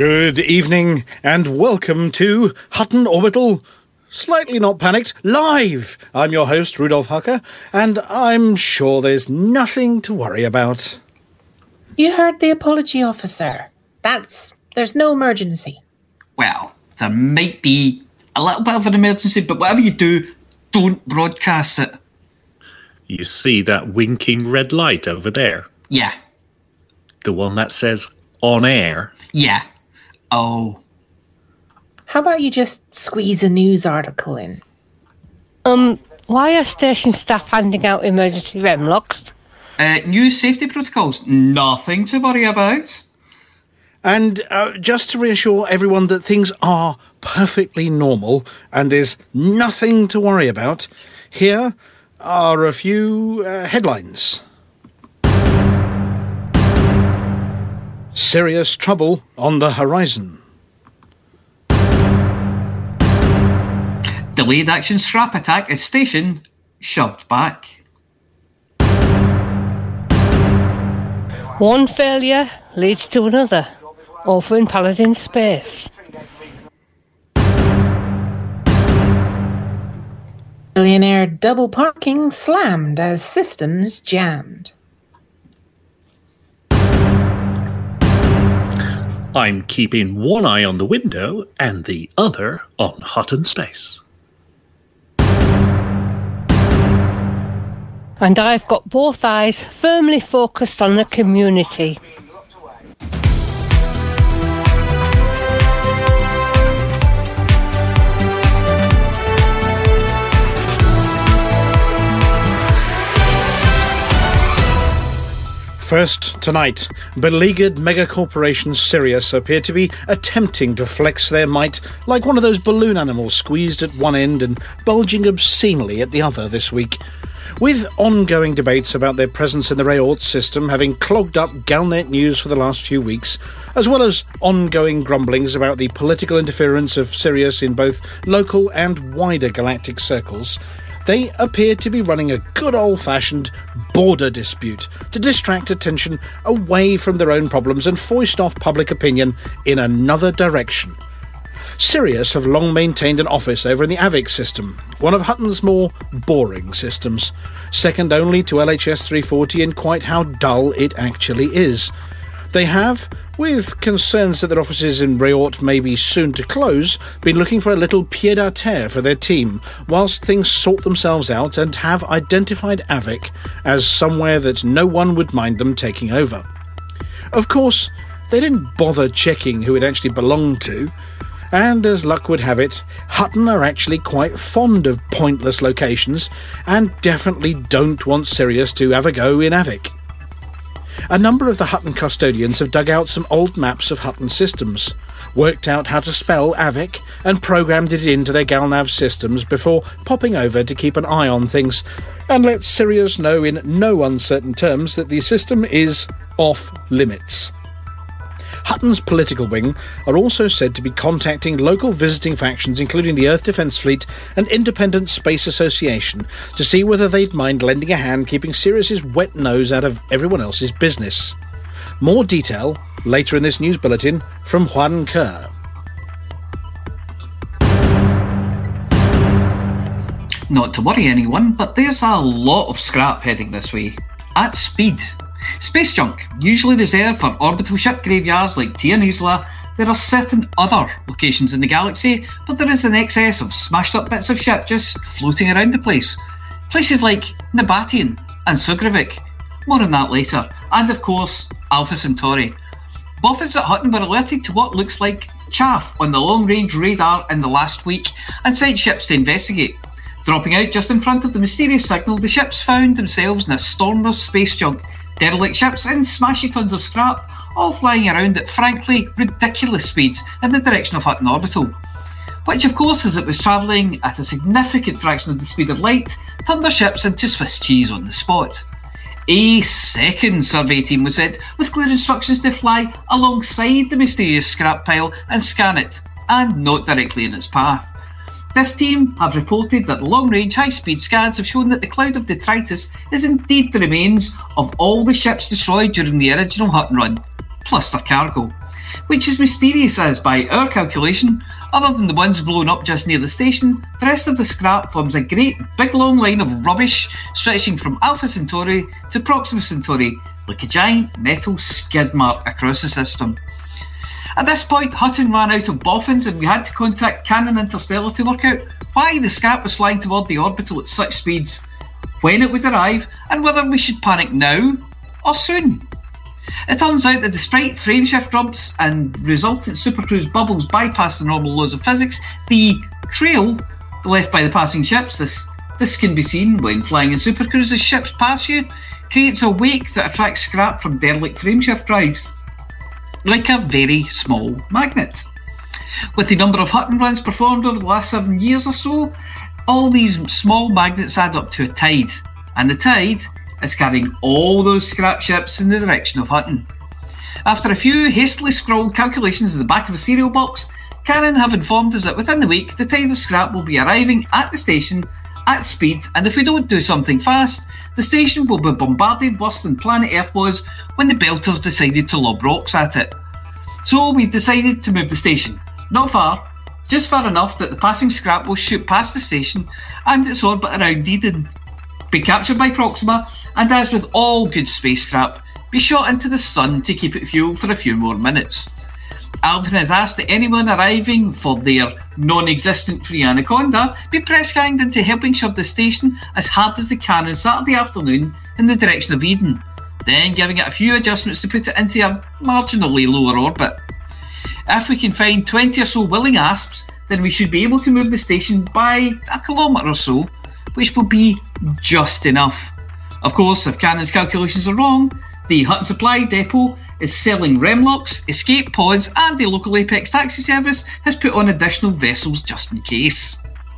Good evening and welcome to Hutton Orbital, Slightly Not Panicked, live! I'm your host, Rudolf Hucker, and I'm sure there's nothing to worry about. You heard the apology officer. There's no emergency. Well, there might be a little bit of an emergency, but whatever you do, don't broadcast it. You see that winking red light over there? Yeah. The one that says on air? Yeah. Oh. How about you just squeeze a news article in? Why are station staff handing out emergency REM locks? New safety protocols, nothing to worry about. And just to reassure everyone that things are perfectly normal and there's nothing to worry about, here are a few headlines. Serious trouble on the horizon. Delayed action scrap attack at station shoved back. One failure leads to another. Over in Paladin space. Billionaire double parking slammed as systems jammed. I'm keeping one eye on the window and the other on Hutton Space. And I've got both eyes firmly focused on the community. First tonight, beleaguered megacorporation Sirius appear to be attempting to flex their might like one of those balloon animals squeezed at one end and bulging obscenely at the other this week. With ongoing debates about their presence in the Rayort system having clogged up Galnet news for the last few weeks, as well as ongoing grumblings about the political interference of Sirius in both local and wider galactic circles, they appear to be running a good old-fashioned border dispute to distract attention away from their own problems and foist off public opinion in another direction. Sirius have long maintained an office over in the Avic system, one of Hutton's more boring systems, second only to LHS 340 in quite how dull it actually is. They have, with concerns that their offices in Rayort may be soon to close, been looking for a little pied-à-terre for their team, whilst things sort themselves out, and have identified Avic as somewhere that no one would mind them taking over. Of course, they didn't bother checking who it actually belonged to, and as luck would have it, Hutton are actually quite fond of pointless locations, and definitely don't want Sirius to have a go in Avic. A number of the Hutton custodians have dug out some old maps of Hutton systems, worked out how to spell Avic, and programmed it into their Galnav systems before popping over to keep an eye on things, and let Sirius know in no uncertain terms that the system is off limits. Hutton's political wing are also said to be contacting local visiting factions including the Earth Defence Fleet and Independent Space Association to see whether they'd mind lending a hand keeping Sirius's wet nose out of everyone else's business. More detail later in this news bulletin from Juan Kerr. Not to worry anyone, but there's a lot of scrap heading this way. At speed. Space junk, usually reserved for orbital ship graveyards like Tia Nuzla, there are certain other locations in the galaxy, but there is an excess of smashed up bits of ship just floating around the place. Places like Nabatian and Sugravik. More on that later. And of course, Alpha Centauri. Boffins at Hutton were alerted to what looks like chaff on the long-range radar in the last week and sent ships to investigate. Dropping out just in front of the mysterious signal, the ships found themselves in a storm of space junk, derelict ships and smashy tons of scrap, all flying around at frankly ridiculous speeds in the direction of Hutton Orbital. Which of course, as it was travelling at a significant fraction of the speed of light, turned their ships into Swiss cheese on the spot. A second survey team was sent with clear instructions to fly alongside the mysterious scrap pile and scan it, and not directly in its path. This team have reported that long-range high-speed scans have shown that the cloud of detritus is indeed the remains of all the ships destroyed during the original Hutton run, plus their cargo. which is mysterious as, by our calculation, other than the ones blown up just near the station, the rest of the scrap forms a great big long line of rubbish stretching from Alpha Centauri to Proxima Centauri, like a giant metal skid mark across the system. At this point, Hutton ran out of boffins and we had to contact Canon Interstellar to work out why the scrap was flying toward the orbital at such speeds, when it would arrive, and whether we should panic now or soon. It turns out that despite frameshift rumps and resultant supercruise bubbles bypass the normal laws of physics, the trail left by the passing ships, this can be seen when flying in supercruises, ships pass you, creates a wake that attracts scrap from derelict frameshift drives, like a very small magnet. With the number of Hutton runs performed over the last 7 years or so, all these small magnets add up to a tide, and the tide is carrying all those scrap ships in the direction of Hutton. After a few hastily scrawled calculations in the back of a cereal box, Canon have informed us that within the week the tide of scrap will be arriving at the station at speed, and if we don't do something fast, the station will be bombarded worse than planet Earth was when the Belters decided to lob rocks at it. So we've decided to move the station. Not far, just far enough that the passing scrap will shoot past the station and its orbit around Eden, be captured by Proxima, and as with all good space scrap, be shot into the sun to keep it fuel for a few more minutes. Alvin has asked that anyone arriving for their non-existent free Anaconda be press-ganged into helping shove the station as hard as they can on Saturday afternoon in the direction of Eden, then giving it a few adjustments to put it into a marginally lower orbit. If we can find 20 or so willing asps, then we should be able to move the station by a kilometre or so, which will be just enough. Of course, if Canon's calculations are wrong, the Hutton Supply Depot is selling remlocks, escape pods, and the local Apex taxi service has put on additional vessels just in case.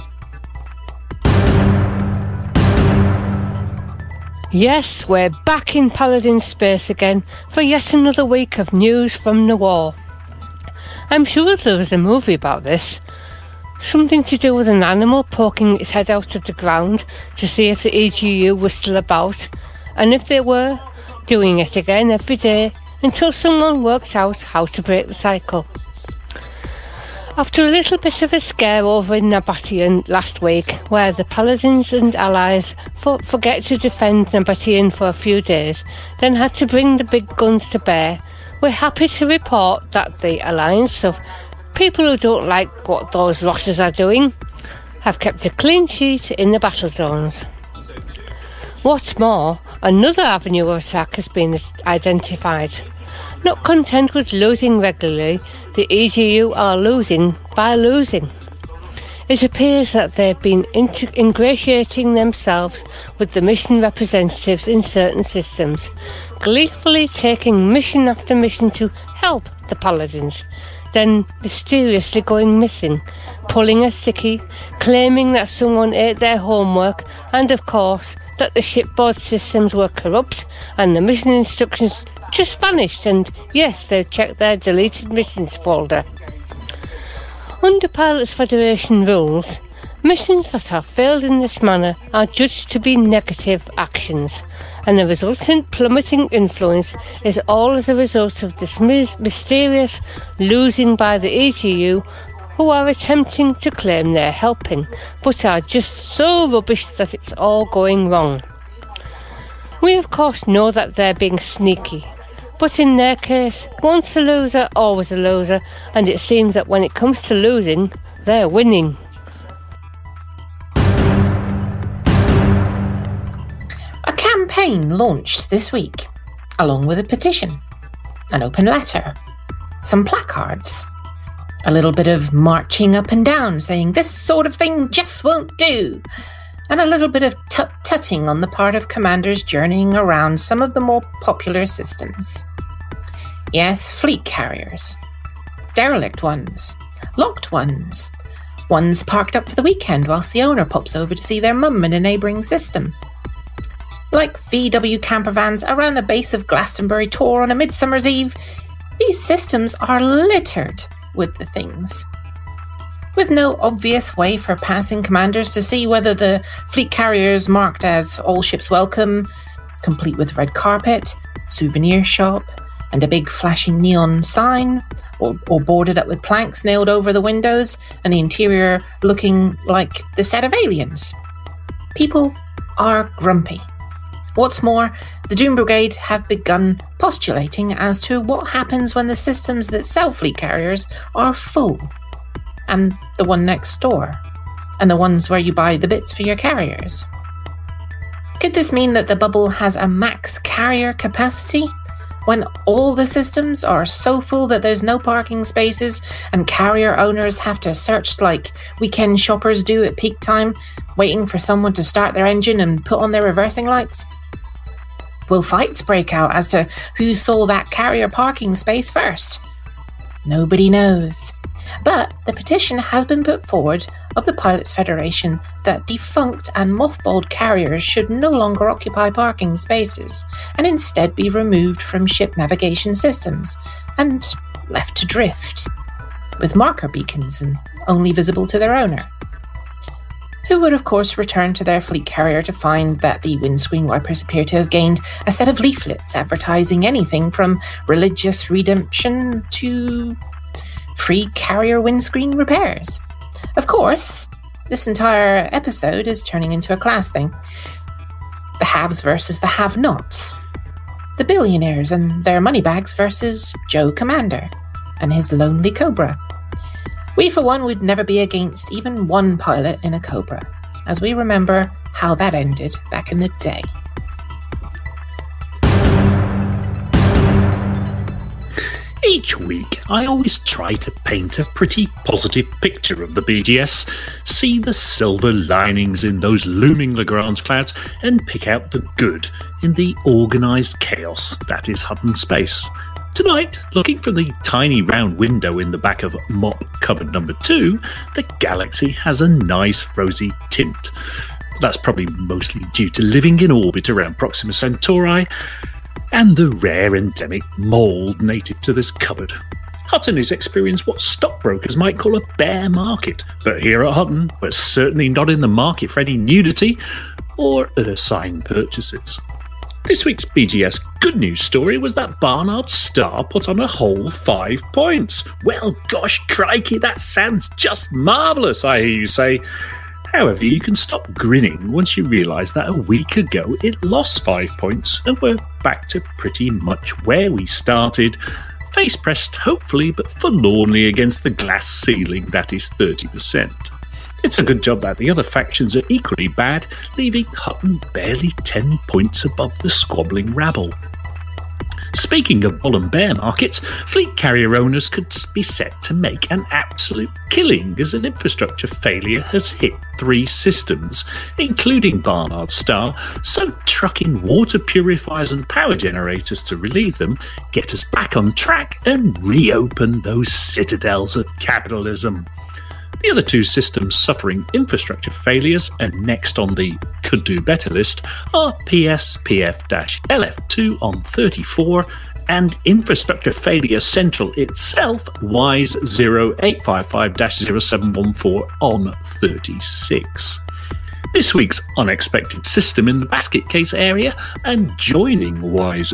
Yes, we're back in Paladin space again for yet another week of news from the war. I'm sure there was a movie about this. Something to do with an animal poking its head out of the ground to see if the EGU was still about, and if they were, doing it again every day until someone worked out how to break the cycle. After a little bit of a scare over in Nabatean last week, where the Paladins and allies forget to defend Nabatean for a few days, then had to bring the big guns to bear, we're happy to report that the alliance of people who don't like what those rotters are doing have kept a clean sheet in the battle zones. What's more, another avenue of attack has been identified. Not content with losing regularly, the EGU are losing by losing. It appears that they've been ingratiating themselves with the mission representatives in certain systems, gleefully taking mission after mission to help the Paladins, then mysteriously going missing, pulling a sickie, claiming that someone ate their homework, and of course that the shipboard systems were corrupt and the mission instructions just vanished, and yes, they've checked their deleted missions folder. Under Pilots Federation rules, missions that have failed in this manner are judged to be negative actions, and the resultant plummeting influence is all as a result of this mysterious losing by the EGU, who are attempting to claim they're helping, but are just so rubbish that it's all going wrong. We of course know that they're being sneaky, but in their case, once a loser, always a loser, and it seems that when it comes to losing, they're winning. A campaign launched this week, along with a petition, an open letter, some placards, a little bit of marching up and down saying this sort of thing just won't do, and a little bit of tut-tutting on the part of commanders journeying around some of the more popular systems. Yes, fleet carriers, derelict ones, locked ones parked up for the weekend whilst the owner pops over to see their mum in a neighbouring system. Like VW campervans around the base of Glastonbury Tor on a Midsummer's Eve, these systems are littered with the things. With no obvious way for passing commanders to see whether the fleet carriers marked as all ships welcome, complete with red carpet, souvenir shop, and a big flashing neon sign, or boarded up with planks nailed over the windows, and the interior looking like the set of Aliens. People are grumpy. What's more, the Doom Brigade have begun postulating as to what happens when the systems that sell fleet carriers are full, and the one next door, and the ones where you buy the bits for your carriers. Could this mean that the bubble has a max carrier capacity when all the systems are so full that there's no parking spaces and carrier owners have to search like weekend shoppers do at peak time, waiting for someone to start their engine and put on their reversing lights? Will fights break out as to who saw that carrier parking space first? Nobody knows. But the petition has been put forward of the Pilots Federation that defunct and mothballed carriers should no longer occupy parking spaces and instead be removed from ship navigation systems and left to drift, with marker beacons and only visible to their owner, who would of course return to their fleet carrier to find that the windscreen wipers appear to have gained a set of leaflets advertising anything from religious redemption to free carrier windscreen repairs. Of course, this entire episode is turning into a class thing. The haves versus the have-nots. The billionaires and their moneybags versus Joe Commander and his lonely Cobra. We, for one, would never be against even one pilot in a Cobra, as we remember how that ended back in the day. Each week, I always try to paint a pretty positive picture of the BGS, see the silver linings in those looming Lagrange clouds, and pick out the good in the organised chaos that is Hutton Space. Tonight, looking from the tiny round window in the back of mop cupboard number 2, the galaxy has a nice rosy tint. That's probably mostly due to living in orbit around Proxima Centauri and the rare endemic mould native to this cupboard. Hutton has experienced what stockbrokers might call a bear market, but here at Hutton, we're certainly not in the market for any nudity or Ursine purchases. This week's BGS good news story was that Barnard Star put on a whole 5 points. Well, gosh, crikey, that sounds just marvellous, I hear you say. However, you can stop grinning once you realise that a week ago it lost 5 points and we're back to pretty much where we started, face pressed hopefully but forlornly against the glass ceiling that is 30%. It's a good job that the other factions are equally bad, leaving Hutton barely 10 points above the squabbling rabble. Speaking of bull and bear markets, fleet carrier owners could be set to make an absolute killing as an infrastructure failure has hit 3 systems, including Barnard Star, so trucking water purifiers and power generators to relieve them, get us back on track and reopen those citadels of capitalism. The other 2 systems suffering infrastructure failures and next on the could do better list are PSPF-LF2 on 34 and Infrastructure Failure Central itself, WISE 0855-0714 on 36. This week's unexpected system in the basket case area and joining WISE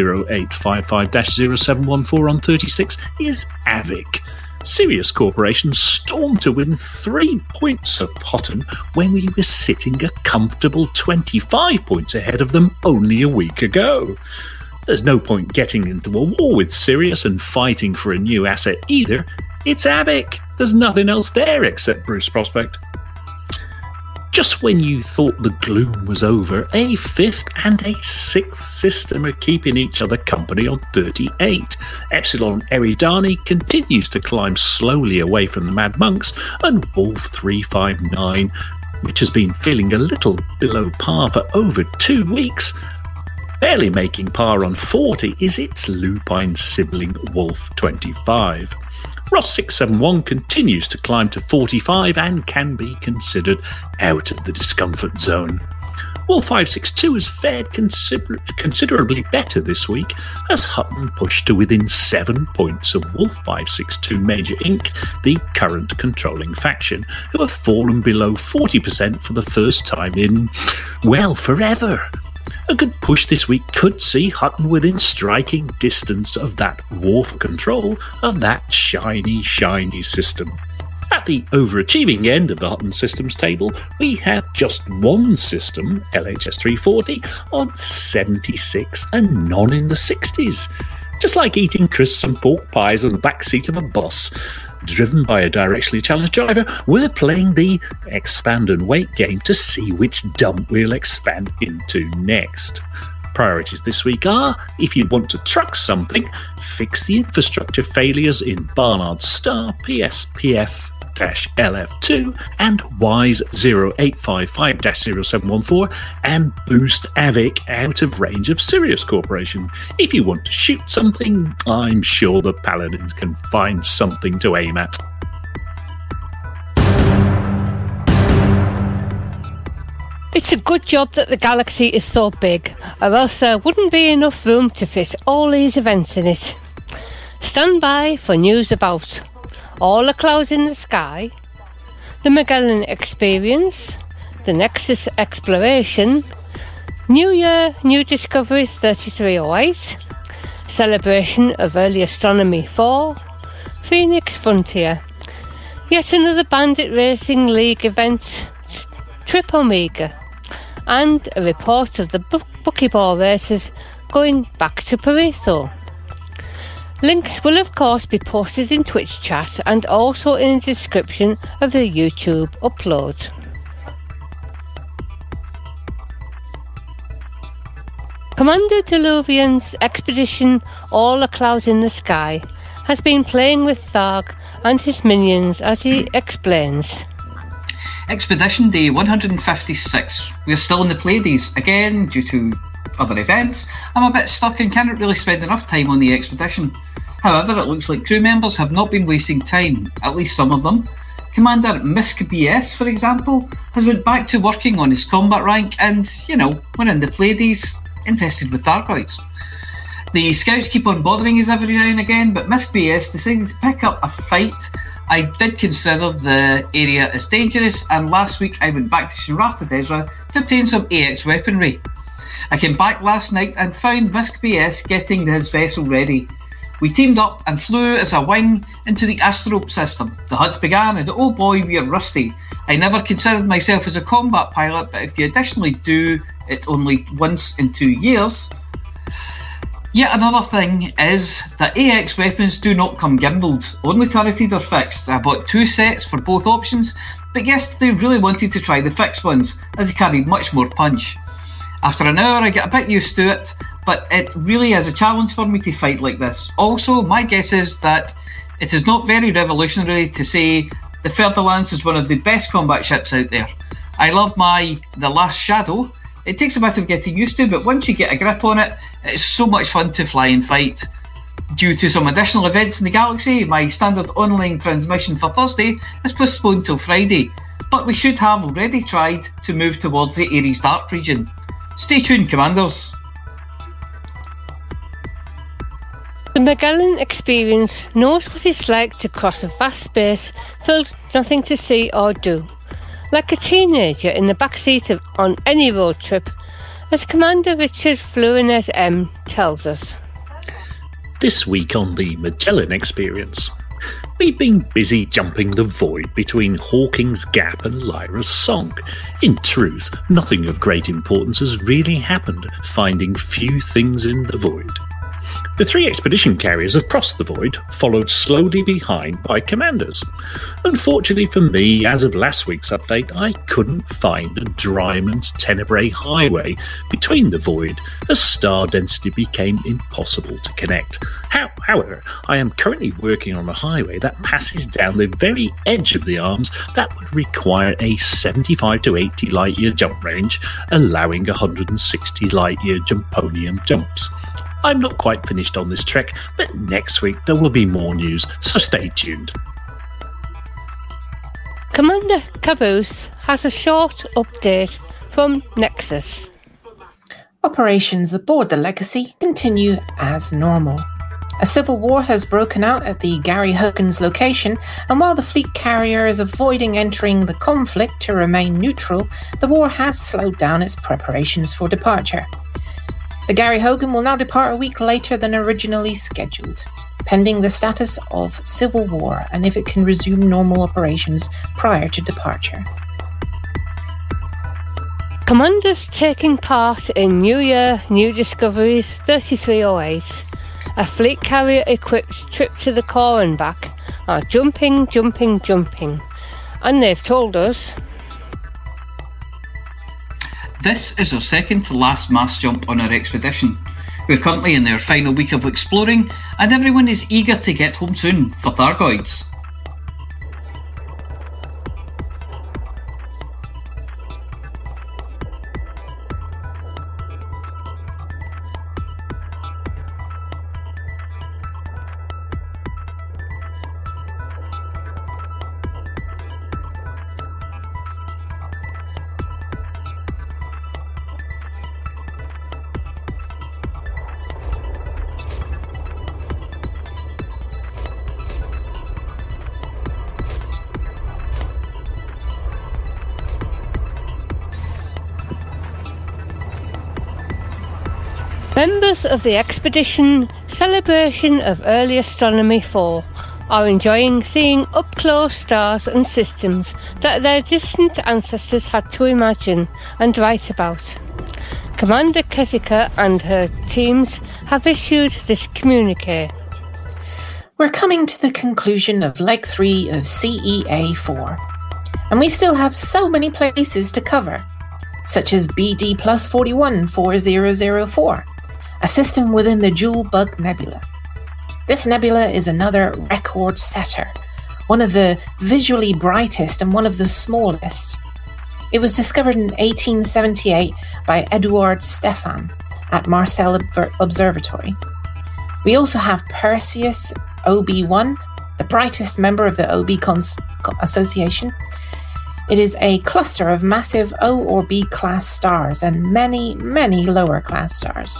0855-0714 on 36 is Avic. Sirius Corporation stormed to win 3 points of Hutton when we were sitting a comfortable 25 points ahead of them only a week ago. There's no point getting into a war with Sirius and fighting for a new asset either. It's Avic. There's nothing else there except Bruce Prospect. Just when you thought the gloom was over, a 5th and a 6th system are keeping each other company on 38. Epsilon Eridani continues to climb slowly away from the Mad Monks, and Wolf 359, which has been feeling a little below par for over 2 weeks, barely making par on 40 is its lupine sibling Wolf 25. Ross 671 continues to climb to 45 and can be considered out of the discomfort zone. Wolf 562 has fared considerably better this week as Hutton pushed to within 7 points of Wolf 562 Major Inc., the current controlling faction, who have fallen below 40% for the first time in, well, forever. A good push this week could see Hutton within striking distance of that war for control of that shiny, shiny system. At the overachieving end of the Hutton systems table, we have just one system, LHS 340, on 76 and none in the 60s. Just like eating crisps and pork pies on the back seat of a bus. Driven by a directionally challenged driver, we're playing the expand and wait game to see which dump we'll expand into next. Priorities this week are, if you want to truck something, fix the infrastructure failures in Barnard Star PSPF-LF2 and WISE 0855-0714 and boost AVIC out of range of Sirius Corporation. If you want to shoot something, I'm sure the Paladins can find something to aim at. It's a good job that the galaxy is so big, or else there wouldn't be enough room to fit all these events in it. Stand by for news about all the clouds in the sky, the Magellan Experience, the Nexus Exploration, New Year, New Discoveries 3308, celebration of Early Astronomy 4, Phoenix Frontier, yet another Bandit Racing League event, Trip Omega, and a report of the buckyball races going back to Paretho. Links will of course be posted in Twitch chat and also in the description of the YouTube upload. Commander Deluvian's expedition All the Clouds in the Sky has been playing with Tharg and his minions as he explains. Expedition Day 156. We're still in the Pleiades, again due to other events. I'm a bit stuck and cannot really spend enough time on the expedition. However, it looks like crew members have not been wasting time, at least some of them. Commander Misk BS, for example, has went back to working on his combat rank and, we're in the Pleiades, infested with Thargoids. The scouts keep on bothering us every now and again, but Misk BS decided to pick up a fight. I did consider the area as dangerous, and last week I went back to Shinrarta Desra to obtain some AX weaponry. I came back last night and found Misk BS getting his vessel ready. We teamed up and flew as a wing into the Astrope system. The hunt began and oh boy, we are rusty. I never considered myself as a combat pilot, but if you additionally do it only once in 2 years... Yet another thing is that AX weapons do not come gimbaled, only turreted or fixed. I bought 2 sets for both options, but yesterday really wanted to try the fixed ones, as they carry much more punch. After an hour I get a bit used to it, but it really is a challenge for me to fight like this. Also, my guess is that it is not very revolutionary to say the Fer-de-Lance is one of the best combat ships out there. I love The Last Shadow. It takes a bit of getting used to, but once you get a grip on it, it's so much fun to fly and fight. Due to some additional events in the galaxy, my standard online transmission for Thursday is postponed till Friday, but we should have already tried to move towards the Ares Dark region. Stay tuned, Commanders. The Magellan Experience knows what it's like to cross a vast space filled with nothing to see or do. Like a teenager in the backseat on any road trip, as Commander Richard Fluinet M tells us. This week on the Magellan Experience, we've been busy jumping the void between Hawking's Gap and Lyra's Song. In truth, nothing of great importance has really happened, finding few things in the void. The 3 expedition carriers have crossed the void, followed slowly behind by commanders. Unfortunately for me, as of last week's update, I couldn't find a Dryman's Tenebrae highway between the void, as star density became impossible to connect. However, I am currently working on a highway that passes down the very edge of the arms that would require a 75 to 80 light-year jump range, allowing 160 light-year jumponium jumps. I'm not quite finished on this trek, but next week there will be more news, so stay tuned. Commander Caboose has a short update from Nexus. Operations aboard the Legacy continue as normal. A civil war has broken out at the Gary Hogan's location, and while the fleet carrier is avoiding entering the conflict to remain neutral, the war has slowed down its preparations for departure. The Gary Hogan will now depart a week later than originally scheduled, pending the status of civil war and if it can resume normal operations prior to departure. Commanders taking part in New Year, New Discoveries 3308, a fleet carrier-equipped trip to the core and back, are jumping, and they've told us this is our second to last mass jump on our expedition. We're currently in their final week of exploring, and everyone is eager to get home soon for Thargoids. Members of the expedition Celebration of Early Astronomy 4 are enjoying seeing up-close stars and systems that their distant ancestors had to imagine and write about. Commander Kezika and her teams have issued this communique. We're coming to the conclusion of Leg 3 of CEA 4, and we still have so many places to cover, such as BD plus 414004. A system within the Jewel Bug Nebula. This nebula is another record setter, one of the visually brightest and one of the smallest. It was discovered in 1878 by Eduard Stefan at Marseille Observatory. We also have Perseus OB1, the brightest member of the OB Association. It is a cluster of massive O or B class stars and many, many lower class stars.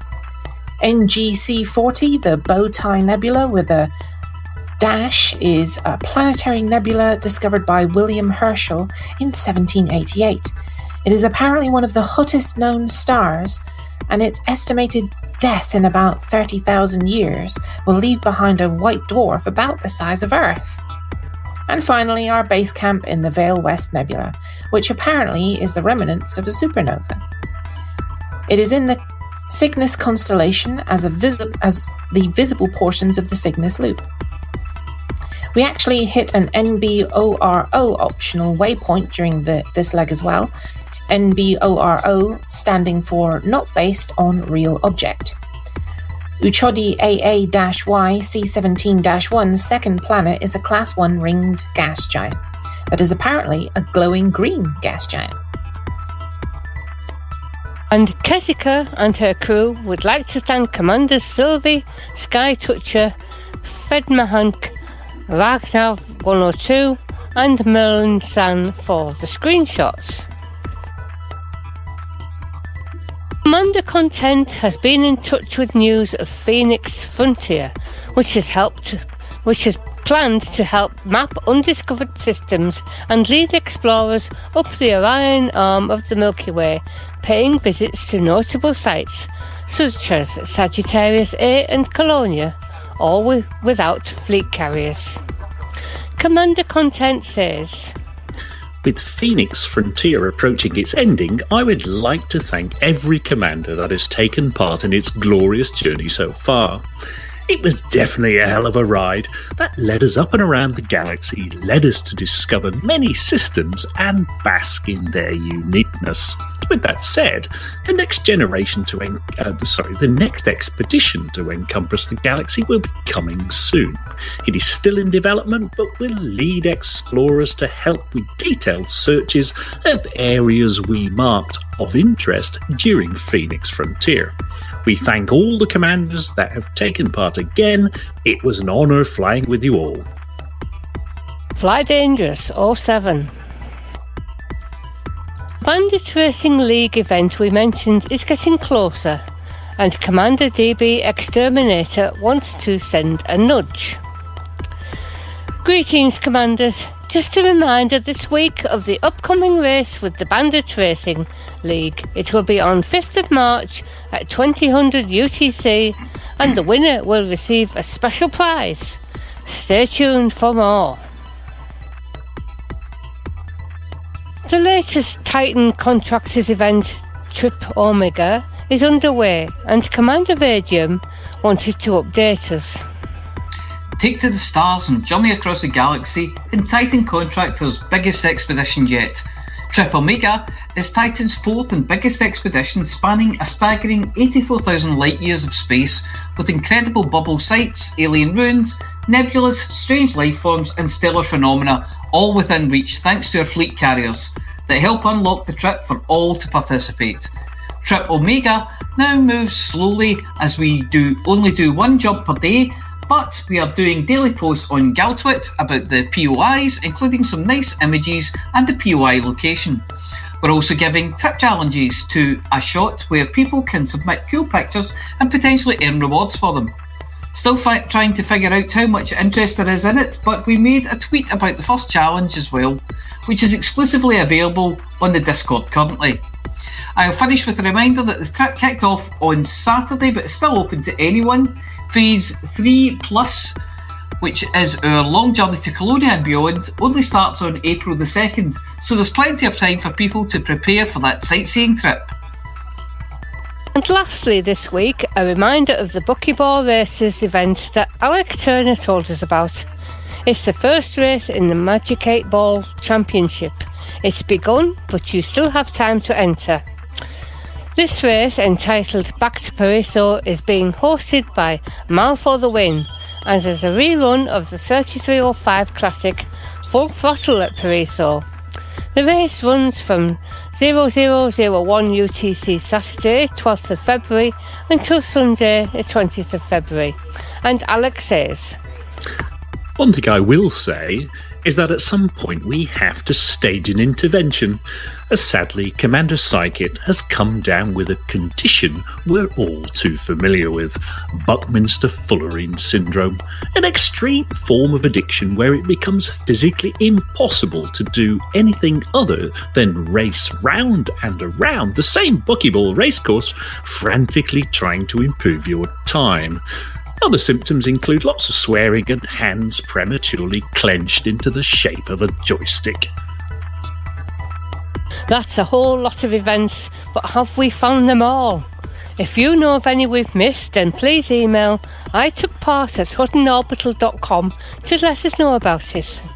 NGC40, the Bowtie Nebula with a dash, is a planetary nebula discovered by William Herschel in 1788. It is apparently one of the hottest known stars, and its estimated death in about 30,000 years will leave behind a white dwarf about the size of Earth. And finally, our base camp in the Vale West Nebula, which apparently is the remnants of a supernova. It is in the Cygnus constellation as the visible portions of the Cygnus loop. We actually hit an NBORO optional waypoint during this leg as well. NBORO standing for Not Based on Real Object. Uchodi AA-Y C17-1's second planet is a Class 1 ringed gas giant that is apparently a glowing green gas giant. And Kezika and her crew would like to thank Commanders Sylvie, Skytoucher, Fedmahank, Ragnar 102 and Merlin San for the screenshots. Commander Content has been in touch with news of Phoenix Frontier, which has planned to help map undiscovered systems and lead explorers up the Orion arm of the Milky Way, paying visits to notable sites such as Sagittarius A and Colonia, all without fleet carriers. Commander Content says, with Phoenix Frontier approaching its ending, I would like to thank every commander that has taken part in its glorious journey so far. It was definitely a hell of a ride that led us up and around the galaxy, led us to discover many systems and bask in their uniqueness. With that said, the next expedition to encompass the galaxy will be coming soon. It is still in development, but will lead explorers to help with detailed searches of areas we marked of interest during Phoenix Frontier. We thank all the commanders that have taken part again. It was an honour flying with you all. Fly Dangerous 07. Bandit Racing League event we mentioned is getting closer, and Commander DB Exterminator wants to send a nudge. Greetings, Commanders. Just a reminder this week of the upcoming race with the Bandit Racing League. It will be on 5th of March at 2000 UTC, and the winner will receive a special prize. Stay tuned for more. The latest Titan Contractors event, Trip Omega, is underway, and Commander Radium wanted to update us. Take to the stars and journey across the galaxy in Titan Contractor's biggest expedition yet. Trip Omega is Titan's fourth and biggest expedition, spanning a staggering 84,000 light-years of space, with incredible bubble sites, alien ruins, nebulas, strange life forms and stellar phenomena, all within reach thanks to our fleet carriers that help unlock the trip for all to participate. Trip Omega now moves slowly, as we only do one jump per day, but we are doing daily posts on Galtwit about the POIs, including some nice images and the POI location. We're also giving trip challenges to a shot where people can submit cool pictures and potentially earn rewards for them. Still trying to figure out how much interest there is in it, but we made a tweet about the first challenge as well, which is exclusively available on the Discord currently. I'll finish with a reminder that the trip kicked off on Saturday, but it's still open to anyone. Phase 3 Plus, which is our long journey to Colonia and beyond, only starts on April the 2nd, so there's plenty of time for people to prepare for that sightseeing trip. And lastly this week, a reminder of the Buckyball Races event that Alec Turner told us about. It's the first race in the Magic 8 Ball Championship. It's begun, but you still have time to enter. This race, entitled Back to Paraiso, is being hosted by Mal for the Win, and is a rerun of the 3305 Classic Full Throttle at Paraiso. The race runs from 0001 UTC Saturday, 12th of February, until Sunday, the 20th of February. And Alex says, One thing I will say is that at some point we have to stage an intervention, as sadly Commander Psykit has come down with a condition we're all too familiar with, Buckminster-Fullerene syndrome, an extreme form of addiction where it becomes physically impossible to do anything other than race round and around the same buckyball racecourse, frantically trying to improve your time. Other symptoms include lots of swearing and hands prematurely clenched into the shape of a joystick. That's a whole lot of events, but have we found them all? If you know of any we've missed, then please email itookpart@huttonorbital.com to let us know about it.